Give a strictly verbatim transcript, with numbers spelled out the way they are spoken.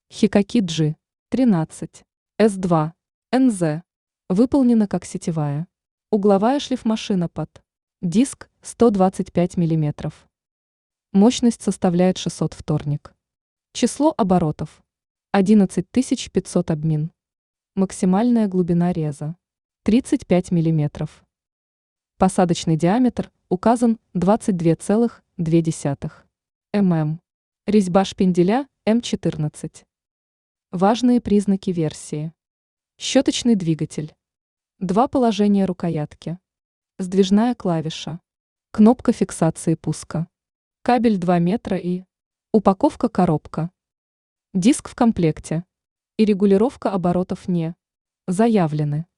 Hitachi джи тринадцать эс два эн зэ выполнена как сетевая. Угловая шлифмашина под диск сто двадцать пять миллиметров. Мощность составляет шестьсот вторник. Число оборотов одиннадцать тысяч пятьсот обмин. Максимальная глубина реза тридцать пять миллиметров. Посадочный диаметр указан двадцать два целых две десятых мм. Резьба шпинделя эм четырнадцать. Важные признаки версии. Щеточный двигатель. Два положения рукоятки. Сдвижная клавиша. Кнопка фиксации пуска. Кабель два метра и упаковка коробка. Диск в комплекте. И регулировка оборотов не заявлены.